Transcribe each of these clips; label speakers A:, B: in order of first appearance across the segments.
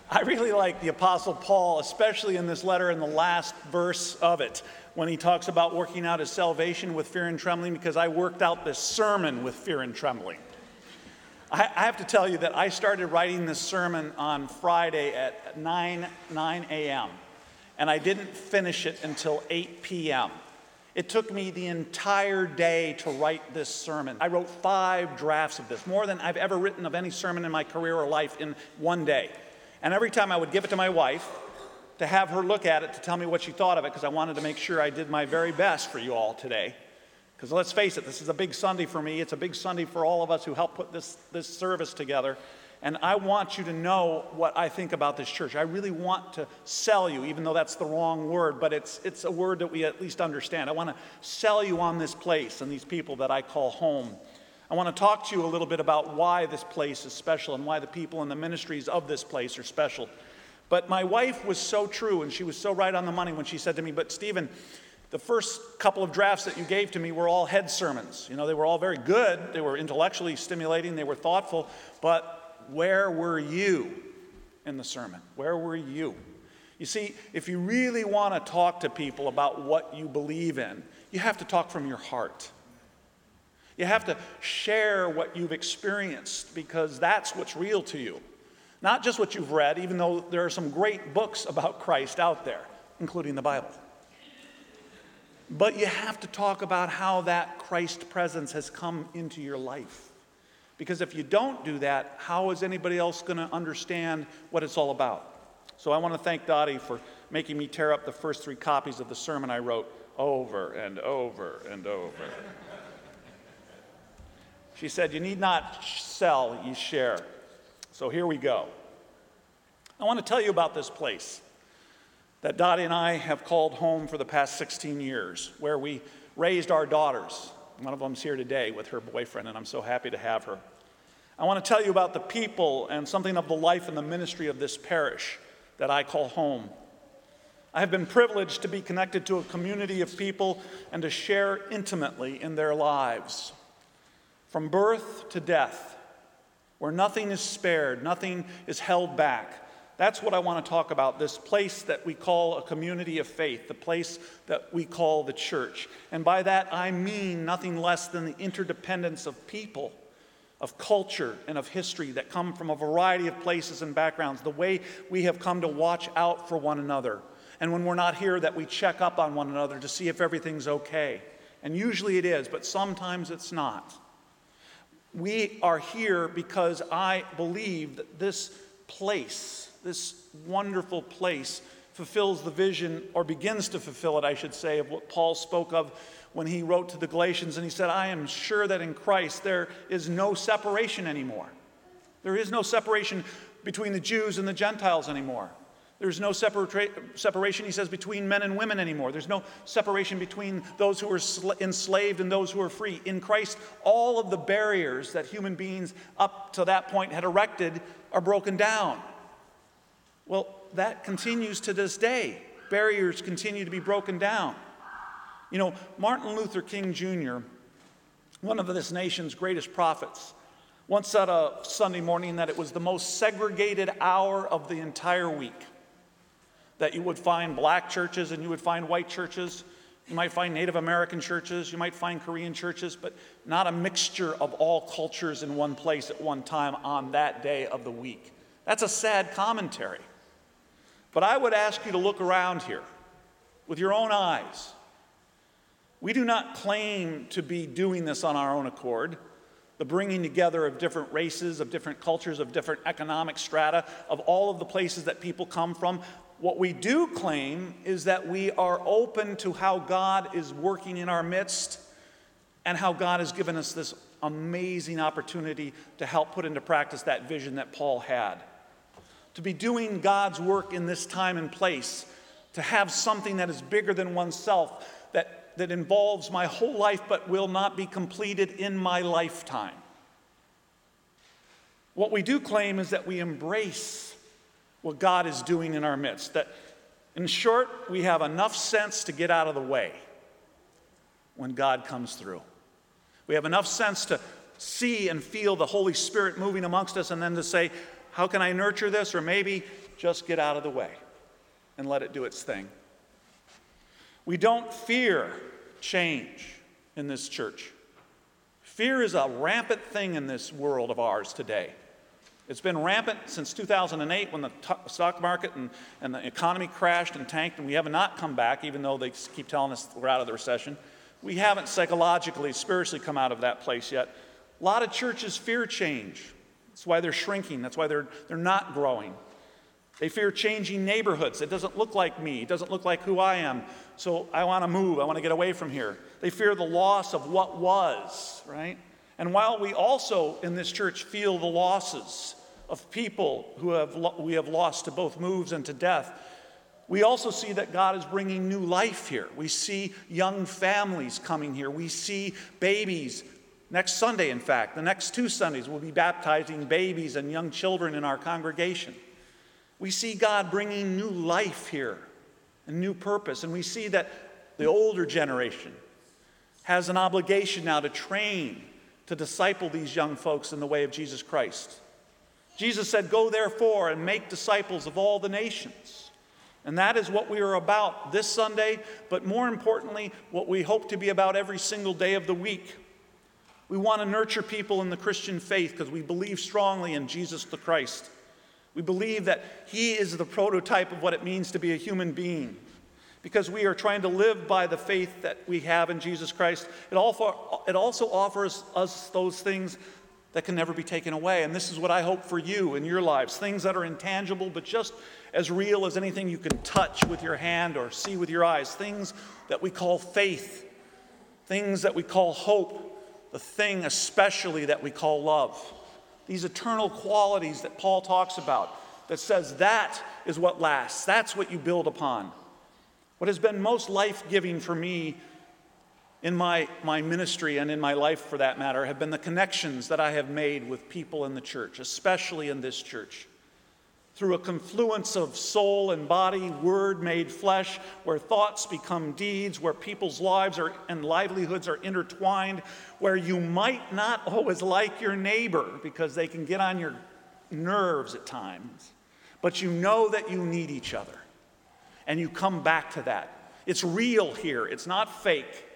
A: I really like the Apostle Paul, especially in this letter in the last verse of it, when he talks about working out his salvation with fear and trembling, because I worked out this sermon with fear and trembling. I have to tell you that I started writing this sermon on Friday at 9 a.m., and I didn't finish it until 8 p.m. It took me the entire day to write this sermon. I wrote 5 drafts of this, more than I've ever written of any sermon in my career or life in one day. And every time I would give it to my wife to have her look at it to tell me what she thought of it, because I wanted to make sure I did my very best for you all today. Because let's face it, this is a big Sunday for me. It's a big Sunday for all of us who helped put this service together. And I want you to know what I think about this church. I really want to sell you, even though that's the wrong word, but it's a word that we at least understand. I want to sell you on this place and these people that I call home. I want to talk to you a little bit about why this place is special and why the people and the ministries of this place are special. But my wife was so true, and she was so right on the money when she said to me, "But Stephen, the first couple of drafts that you gave to me were all head sermons. You know, they were all very good. They were intellectually stimulating. They were thoughtful. But where were you in the sermon? Where were you?" You see, if you really want to talk to people about what you believe in, you have to talk from your heart. You have to share what you've experienced, because that's what's real to you. Not just what you've read, even though there are some great books about Christ out there, including the Bible. But you have to talk about how that Christ presence has come into your life. Because if you don't do that, how is anybody else going to understand what it's all about? So I want to thank Dottie for making me tear up the first 3 copies of the sermon I wrote over and over and over. She said, "You need not sell, you share." So here we go. I want to tell you about this place that Dottie and I have called home for the past 16 years, where we raised our daughters. One of them's here today with her boyfriend, and I'm so happy to have her. I want to tell you about the people and something of the life and the ministry of this parish that I call home. I have been privileged to be connected to a community of people and to share intimately in their lives. From birth to death, where nothing is spared, nothing is held back. That's what I want to talk about, this place that we call a community of faith, the place that we call the church. And by that I mean nothing less than the interdependence of people, of culture, and of history that come from a variety of places and backgrounds, the way we have come to watch out for one another. And when we're not here, that we check up on one another to see if everything's okay. And usually it is, but sometimes it's not. We are here because I believe that this place, this wonderful place, fulfills the vision, or begins to fulfill it, I should say, of what Paul spoke of when he wrote to the Galatians, and he said, "I am sure that in Christ there is no separation anymore. There is no separation between the Jews and the Gentiles anymore. There's no separation, he says, between men and women anymore. There's no separation between those who are enslaved and those who are free. In Christ, all of the barriers that human beings up to that point had erected are broken down." Well, that continues to this day. Barriers continue to be broken down. You know, Martin Luther King Jr., one of this nation's greatest prophets, once said a Sunday morning that it was the most segregated hour of the entire week. That you would find black churches and you would find white churches. You might find Native American churches. You might find Korean churches, but not a mixture of all cultures in one place at one time on that day of the week. That's a sad commentary. But I would ask you to look around here with your own eyes. We do not claim to be doing this on our own accord. The bringing together of different races, of different cultures, of different economic strata, of all of the places that people come from. What we do claim is that we are open to how God is working in our midst and how God has given us this amazing opportunity to help put into practice that vision that Paul had. To be doing God's work in this time and place, to have something that is bigger than oneself, that involves my whole life but will not be completed in my lifetime. What we do claim is that we embrace what God is doing in our midst. That, in short, we have enough sense to get out of the way when God comes through. We have enough sense to see and feel the Holy Spirit moving amongst us, and then to say, how can I nurture this? Or maybe just get out of the way and let it do its thing. We don't fear change in this church. Fear is a rampant thing in this world of ours today. It's been rampant since 2008 when the stock market and the economy crashed and tanked, and we have not come back, even though they keep telling us we're out of the recession. We haven't psychologically, spiritually come out of that place yet. A lot of churches fear change. That's why they're shrinking. That's why they're not growing. They fear changing neighborhoods. It doesn't look like me. It doesn't look like who I am. So I want to move. I want to get away from here. They fear the loss of what was, right? And while we also in this church feel the losses of people who we have lost to both moves and to death, we also see that God is bringing new life here. We see young families coming here. We see babies. Next Sunday, in fact, the next 2 Sundays, we'll be baptizing babies and young children in our congregation. We see God bringing new life here and new purpose. And we see that the older generation has an obligation now to train, to disciple these young folks in the way of Jesus Christ. Jesus said, "Go therefore and make disciples of all the nations." And that is what we are about this Sunday, but more importantly, what we hope to be about every single day of the week. We want to nurture people in the Christian faith because we believe strongly in Jesus the Christ. We believe that He is the prototype of what it means to be a human being. Because we are trying to live by the faith that we have in Jesus Christ, it also offers us those things that can never be taken away. And this is what I hope for you in your lives. Things that are intangible, but just as real as anything you can touch with your hand or see with your eyes. Things that we call faith. Things that we call hope. The thing especially that we call love. These eternal qualities that Paul talks about, that says that is what lasts. That's what you build upon. What has been most life-giving for me in my ministry and in my life, for that matter, have been the connections that I have made with people in the church, especially in this church. Through a confluence of soul and body, word made flesh, where thoughts become deeds, where people's lives and livelihoods are intertwined, where you might not always like your neighbor because they can get on your nerves at times, but you know that you need each other, and you come back to that. It's real here. It's not fake.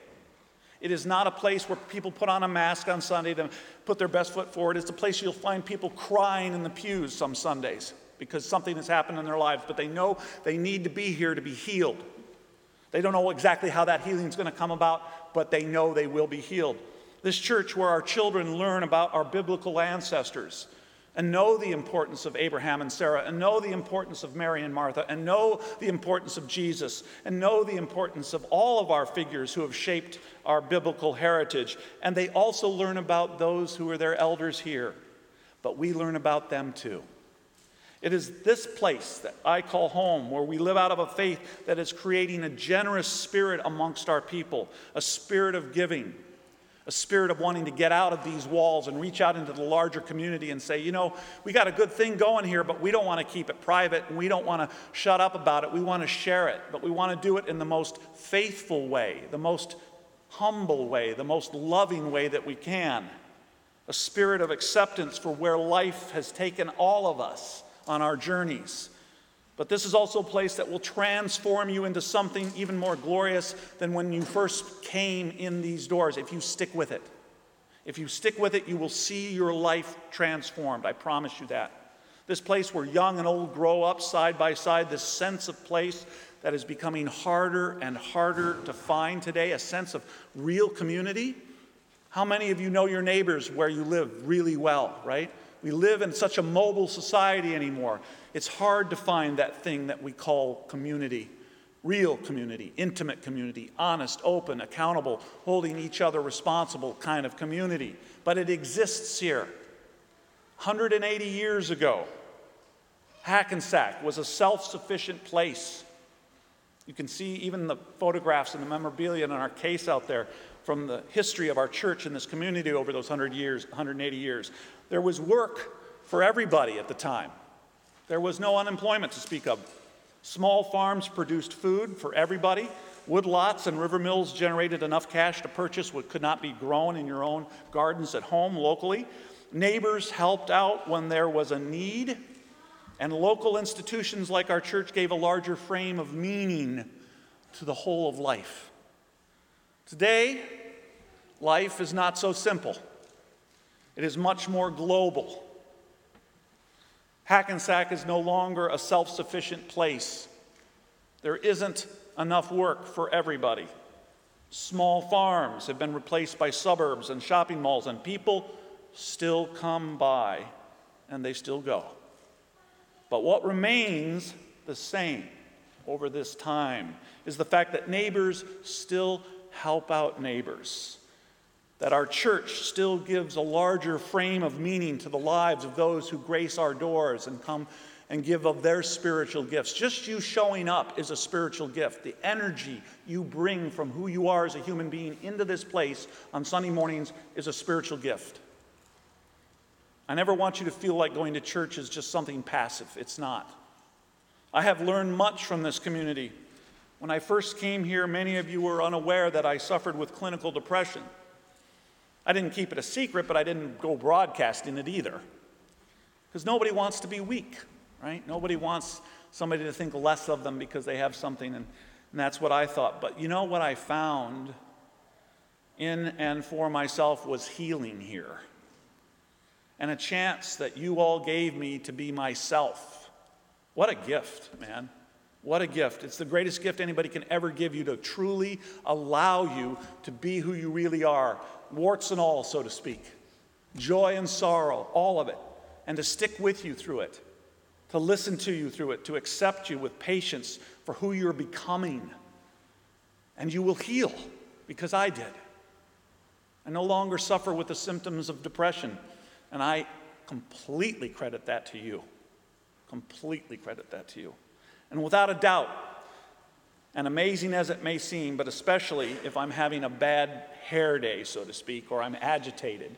A: It is not a place where people put on a mask on Sunday to put their best foot forward. It's a place you'll find people crying in the pews some Sundays because something has happened in their lives, but they know they need to be here to be healed. They don't know exactly how that healing is going to come about, but they know they will be healed. This church where our children learn about our biblical ancestors and know the importance of Abraham and Sarah, and know the importance of Mary and Martha, and know the importance of Jesus, and know the importance of all of our figures who have shaped our biblical heritage. And they also learn about those who are their elders here, but we learn about them too. It is this place that I call home, where we live out of a faith that is creating a generous spirit amongst our people, a spirit of giving, a spirit of wanting to get out of these walls and reach out into the larger community and say, you know, we got a good thing going here, but we don't want to keep it private, and we don't want to shut up about it. We want to share it, but we want to do it in the most faithful way, the most humble way, the most loving way that we can. A spirit of acceptance for where life has taken all of us on our journeys. But this is also a place that will transform you into something even more glorious than when you first came in these doors, if you stick with it. If you stick with it, you will see your life transformed. I promise you that. This place where young and old grow up side by side, this sense of place that is becoming harder and harder to find today, a sense of real community. How many of you know your neighbors where you live really well, right? We live in such a mobile society anymore. It's hard to find that thing that we call community, real community, intimate community, honest, open, accountable, holding each other responsible kind of community. But it exists here. 180 years ago, Hackensack was a self-sufficient place. You can see even the photographs and the memorabilia in our case out there from the history of our church and this community over those 180 years. There was work for everybody at the time. There was no unemployment to speak of. Small farms produced food for everybody. Woodlots and river mills generated enough cash to purchase what could not be grown in your own gardens at home locally. Neighbors helped out when there was a need. And local institutions like our church gave a larger frame of meaning to the whole of life. Today, life is not so simple. It is much more global. Hackensack is no longer a self-sufficient place. There isn't enough work for everybody. Small farms have been replaced by suburbs and shopping malls, and people still come by, and they still go. But what remains the same over this time is the fact that neighbors still help out neighbors, that our church still gives a larger frame of meaning to the lives of those who grace our doors and come and give of their spiritual gifts. Just you showing up is a spiritual gift. The energy you bring from who you are as a human being into this place on Sunday mornings is a spiritual gift. I never want you to feel like going to church is just something passive. It's not. I have learned much from this community. When I first came here, many of you were unaware that I suffered with clinical depression. I didn't keep it a secret, but I didn't go broadcasting it either. Because nobody wants to be weak, right? Nobody wants somebody to think less of them because they have something, and that's what I thought. But you know what I found in and for myself was healing here. And a chance that you all gave me to be myself. What a gift, man. What a gift. It's the greatest gift anybody can ever give you, to truly allow you to be who you really are, warts and all, so to speak. Joy and sorrow, all of it. And to stick with you through it, to listen to you through it, to accept you with patience for who you're becoming. And you will heal, because I did. I no longer suffer with the symptoms of depression. And I completely credit that to you. Completely credit that to you. And without a doubt, and amazing as it may seem, but especially if I'm having a bad hair day, so to speak, or I'm agitated,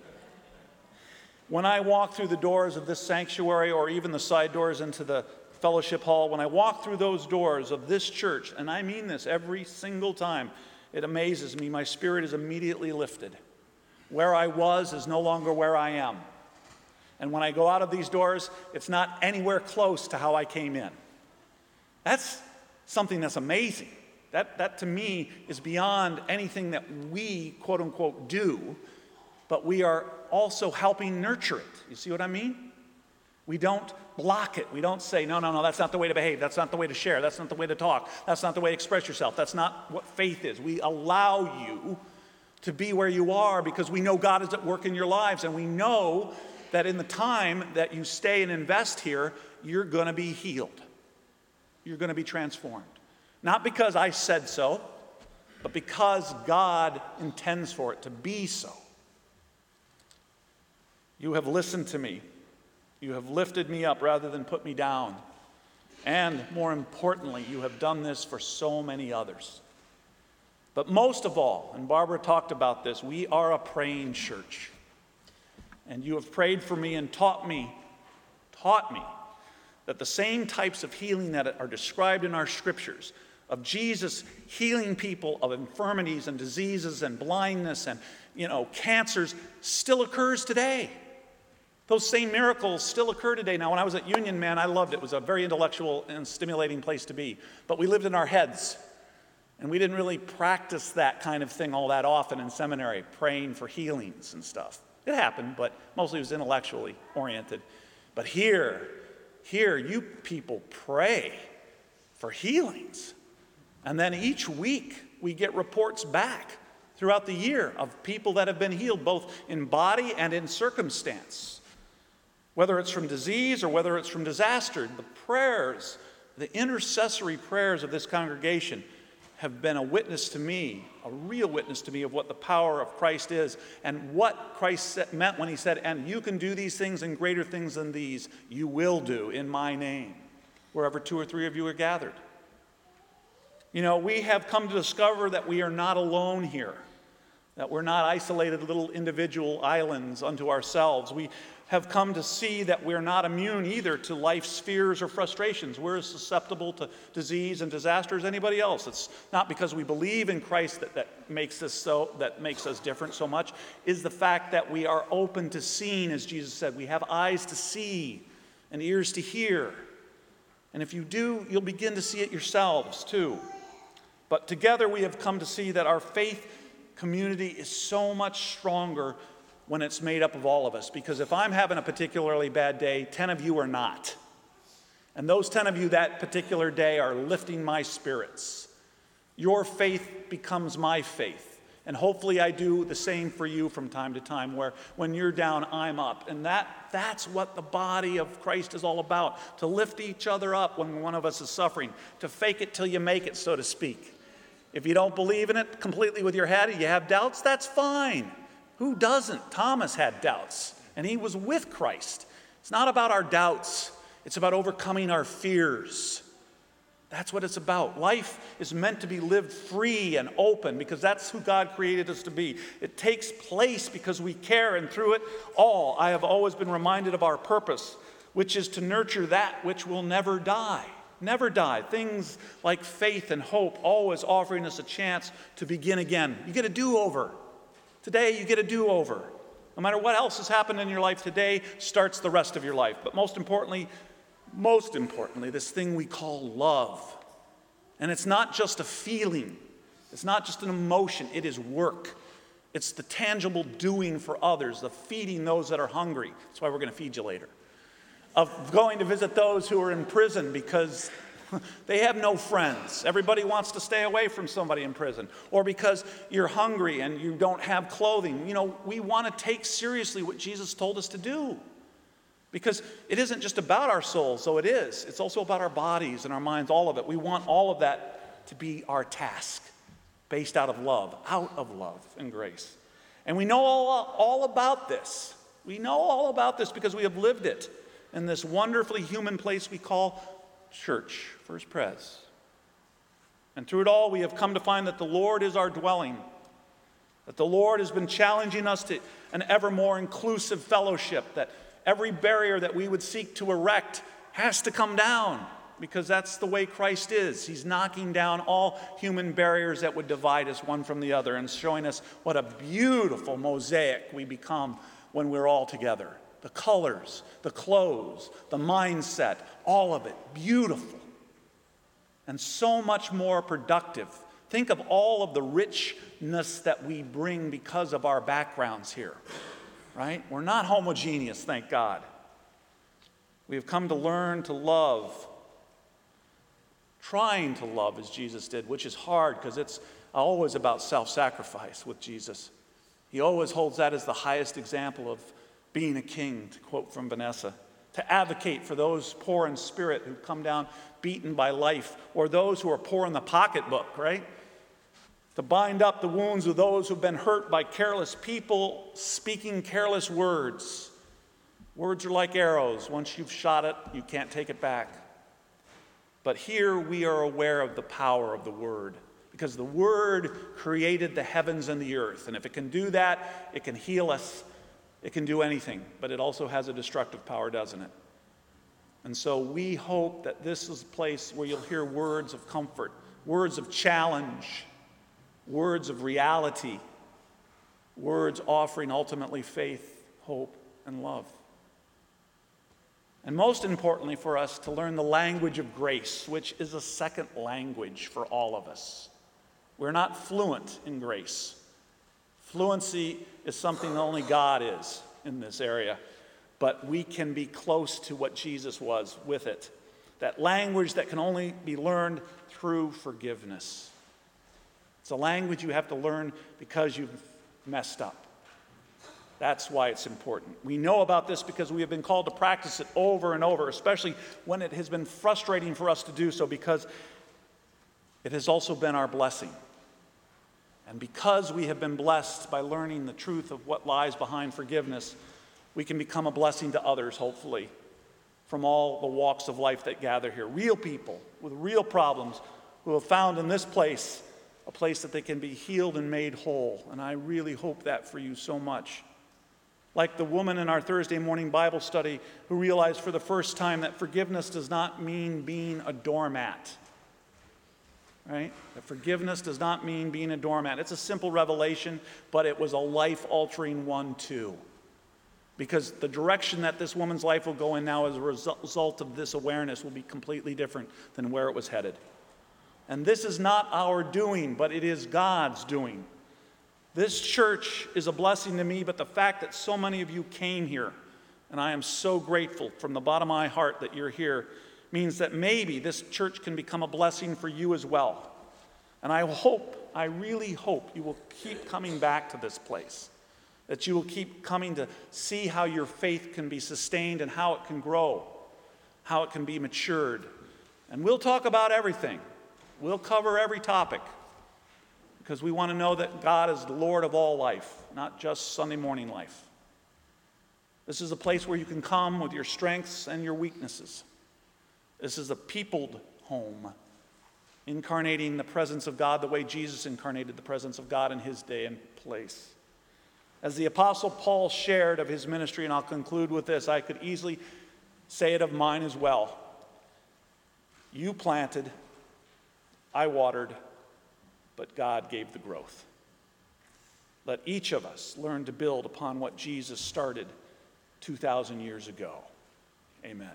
A: when I walk through the doors of this sanctuary, or even the side doors into the fellowship hall, when I walk through those doors of this church, and I mean this every single time, it amazes me. My spirit is immediately lifted. Where I was is no longer where I am. And when I go out of these doors, it's not anywhere close to how I came in. That's something that's amazing. That to me is beyond anything that we, quote unquote, do, but we are also helping nurture it. You see what I mean? We don't block it. We don't say, no, that's not the way to behave. That's not the way to share. That's not the way to talk. That's not the way to express yourself. That's not what faith is. We allow you to be where you are because we know God is at work in your lives, and we know that in the time that you stay and invest here, you're going to be healed. You're going to be transformed. Not because I said so, but because God intends for it to be so. You have listened to me. You have lifted me up rather than put me down. And more importantly, you have done this for so many others. But most of all, and Barbara talked about this, we are a praying church. And you have prayed for me and taught me that the same types of healing that are described in our scriptures, of Jesus healing people of infirmities and diseases and blindness and, cancers, still occurs today. Those same miracles still occur today. Now, when I was at Union, man, I loved it. It was a very intellectual and stimulating place to be. But we lived in our heads. And we didn't really practice that kind of thing all that often in seminary, praying for healings and stuff. It happened, but mostly it was intellectually oriented. But here, you people pray for healings. And then each week, we get reports back throughout the year of people that have been healed, both in body and in circumstance. Whether it's from disease or whether it's from disaster, the prayers, the intercessory prayers of this congregation have been a witness to me, a real witness to me of what the power of Christ is and what Christ meant when he said, and you can do these things and greater things than these you will do in my name, wherever 2 or 3 of you are gathered. We have come to discover that we are not alone here, that we're not isolated little individual islands unto ourselves. We have come to see that we're not immune either to life's fears or frustrations. We're as susceptible to disease and disaster as anybody else. It's not because we believe in Christ that makes us different so much, is the fact that we are open to seeing, as Jesus said. We have eyes to see and ears to hear. And if you do, you'll begin to see it yourselves too. But together we have come to see that our faith community is so much stronger when it's made up of all of us. Because if I'm having a particularly bad day, 10 of you are not. And those 10 of you that particular day are lifting my spirits. Your faith becomes my faith. And hopefully I do the same for you from time to time, where when you're down, I'm up. And that's what the body of Christ is all about, to lift each other up when one of us is suffering, to fake it till you make it, so to speak. If you don't believe in it completely with your head, you have doubts, that's fine. Who doesn't? Thomas had doubts, and he was with Christ. It's not about our doubts. It's about overcoming our fears. That's what it's about. Life is meant to be lived free and open because that's who God created us to be. It takes place because we care, and through it all, I have always been reminded of our purpose, which is to nurture that which will never die. Never die. Things like faith and hope always offering us a chance to begin again. You get a do-over. Today, you get a do-over. No matter what else has happened in your life, today starts the rest of your life. But most importantly, this thing we call love. And it's not just a feeling. It's not just an emotion. It is work. It's the tangible doing for others, the feeding those that are hungry. That's why we're going to feed you later. Of going to visit those who are in prison because they have no friends. Everybody wants to stay away from somebody in prison. Or because you're hungry and you don't have clothing. You know, we want to take seriously what Jesus told us to do. Because it isn't just about our souls, though it is. It's also about our bodies and our minds, all of it. We want all of that to be our task, based out of love and grace. And we know all about this. We know all about this because we have lived it in this wonderfully human place we call church, First Pres. And through it all, we have come to find that the Lord is our dwelling, that the Lord has been challenging us to an ever more inclusive fellowship, that every barrier that we would seek to erect has to come down, because that's the way Christ is. He's knocking down all human barriers that would divide us one from the other and showing us what a beautiful mosaic we become when we're all together. The colors, the clothes, the mindset, all of it, beautiful. And so much more productive. Think of all of the richness that we bring because of our backgrounds here, right? We're not homogeneous, thank God. We have come to learn to love, trying to love as Jesus did, which is hard because it's always about self-sacrifice with Jesus. He always holds that as the highest example of being a king, to quote from Vanessa, to advocate for those poor in spirit who come down beaten by life, or those who are poor in the pocketbook, right? To bind up the wounds of those who've been hurt by careless people speaking careless words. Words are like arrows. Once you've shot it, you can't take it back. But here we are aware of the power of the Word, because the Word created the heavens and the earth. And if it can do that, it can heal us. It can do anything, but it also has a destructive power, doesn't it? And so we hope that this is a place where you'll hear words of comfort, words of challenge, words of reality, words offering ultimately faith, hope, and love. And most importantly for us, to learn the language of grace, which is a second language for all of us. We're not fluent in grace. Fluency is something that only God is in this area, but we can be close to what Jesus was with it. That language that can only be learned through forgiveness. It's a language you have to learn because you've messed up. That's why it's important. We know about this because we have been called to practice it over and over, especially when it has been frustrating for us to do so, because it has also been our blessing. And because we have been blessed by learning the truth of what lies behind forgiveness, we can become a blessing to others, hopefully, from all the walks of life that gather here. Real people with real problems who have found in this place a place that they can be healed and made whole. And I really hope that for you so much. Like the woman in our Thursday morning Bible study who realized for the first time that forgiveness does not mean being a doormat. Right? That forgiveness does not mean being a doormat. It's a simple revelation, but it was a life-altering one too. because the direction that this woman's life will go in now as a result of this awareness will be completely different than where it was headed. And this is not our doing, but it is God's doing. This church is a blessing to me, but the fact that so many of you came here, and I am so grateful from the bottom of my heart that you're here, means that maybe this church can become a blessing for you as well. And I really hope you will keep coming back to this place, that you will keep coming to see how your faith can be sustained and how it can grow, how it can be matured. And we'll talk about everything. We'll cover every topic, because we want to know that God is the Lord of all life, not just Sunday morning life. This is a place where you can come with your strengths and your weaknesses. This is a peopled home, incarnating the presence of God the way Jesus incarnated the presence of God in his day and place. As the Apostle Paul shared of his ministry, and I'll conclude with this, I could easily say it of mine as well. You planted, I watered, but God gave the growth. Let each of us learn to build upon what Jesus started 2,000 years ago. Amen.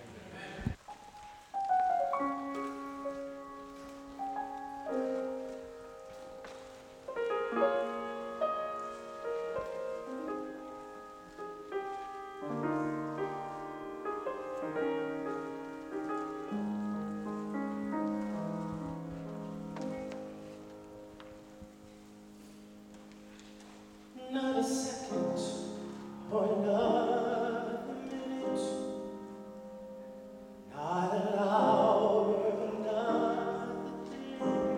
B: Not a second or another minute, not an hour, another day.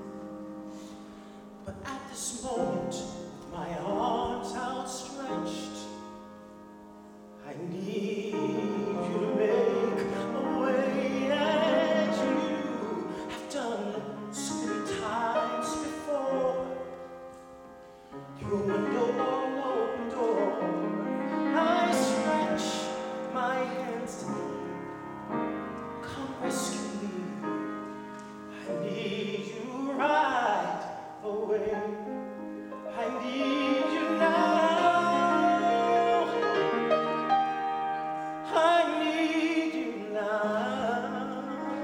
B: But at this moment, with my arms outstretched, I need you to make a way, as you have done so many times before. Through a window or an open door, I stretch my hands to thee. Come rescue me. I need you right away. I need you now. I need you now.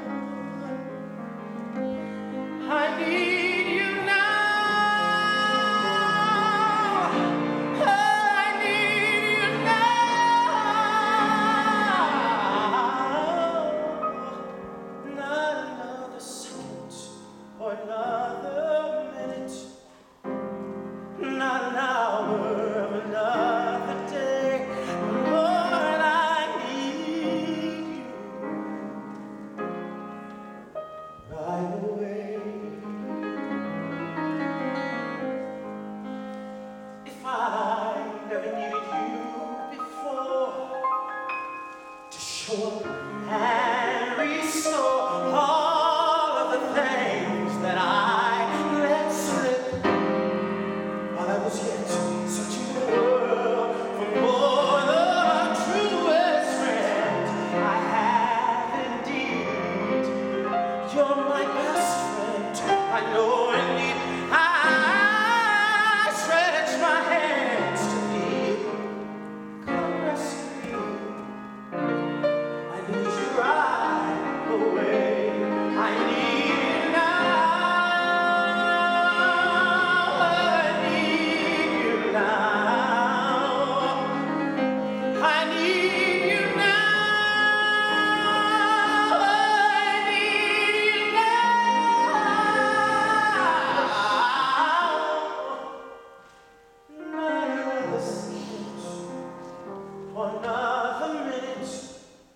B: I need you now. Another minute, not an hour of another day. Lord, I need you right away. If I never needed you before to show up and restore all of the things that I let slip while I was yet searching the world for more the truest friend I have indeed. You're my best friend, I know I need. I stretch my hands to thee. Come rescue me. I need you right away. I need you now. I need you now. I need you now. I need you now. Not another second or another minute.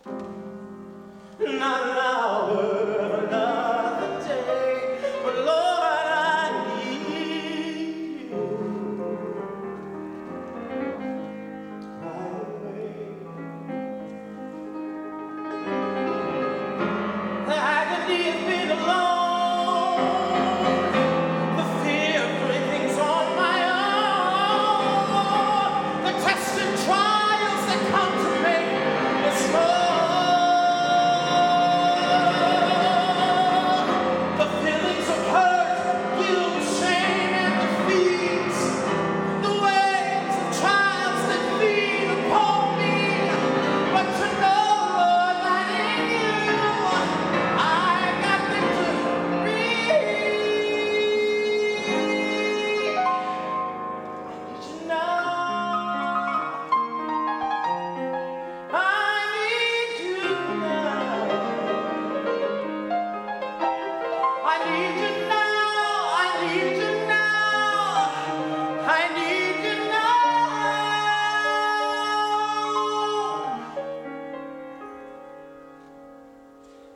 B: Not an hour, another day, but Lord, I need you right away. The agony has been alone, the fear of doing things on my own, the tests and trials that come to make us more. Shame and defeat, the waves of trials that feed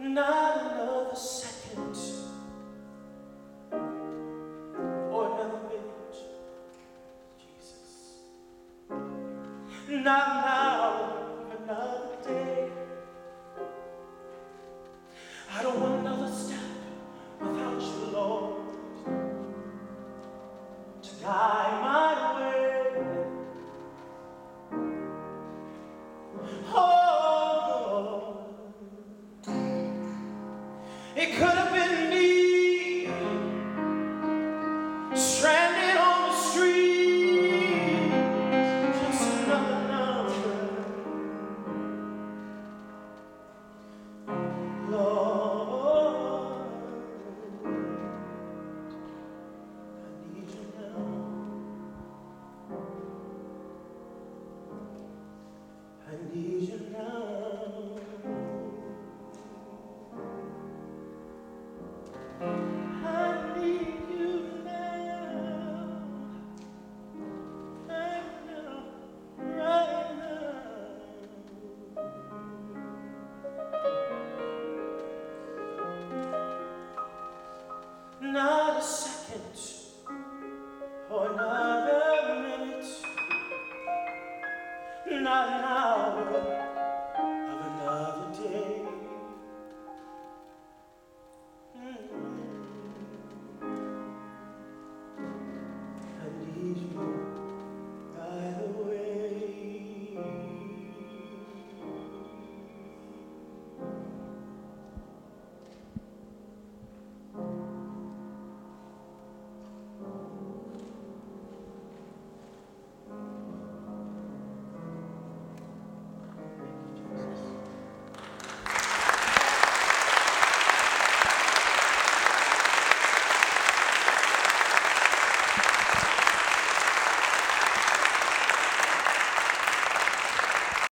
B: not another second or another minute, Jesus. Not now, another day. I don't want another step without you, Lord, to guide my way. Oh, it could have been me.